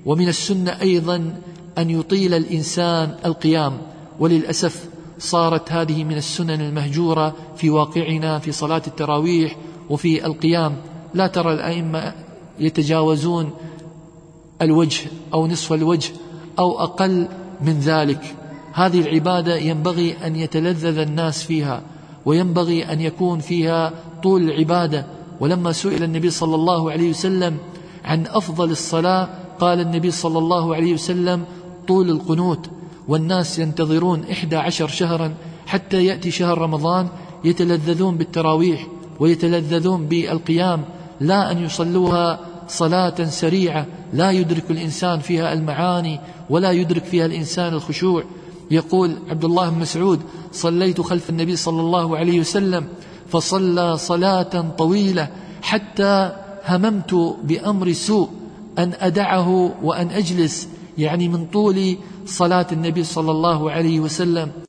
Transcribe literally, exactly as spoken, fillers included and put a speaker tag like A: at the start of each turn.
A: ومن السنة أيضا أن يطيل الإنسان القيام، وللأسف صارت هذه من السنن المهجورة في واقعنا في صلاة التراويح وفي القيام. لا ترى الأئمة يتجاوزون الوجه أو نصف الوجه أو أقل من ذلك. هذه العبادة ينبغي أن يتلذذ الناس فيها، وينبغي أن يكون فيها طول العبادة. ولما سئل النبي صلى الله عليه وسلم عن أفضل الصلاة قال النبي صلى الله عليه وسلم طول القنوت. والناس ينتظرون إحدى عشر شهرا حتى يأتي شهر رمضان يتلذذون بالتراويح ويتلذذون بالقيام، لا أن يصلوها صلاة سريعة لا يدرك الإنسان فيها المعاني ولا يدرك فيها الإنسان الخشوع. يقول عبد الله بن مسعود: صليت خلف النبي صلى الله عليه وسلم فصلى صلاة طويلة حتى هممت بأمر سوء أن أدعه وأن أجلس، يعني من طول صلاة النبي صلى الله عليه وسلم.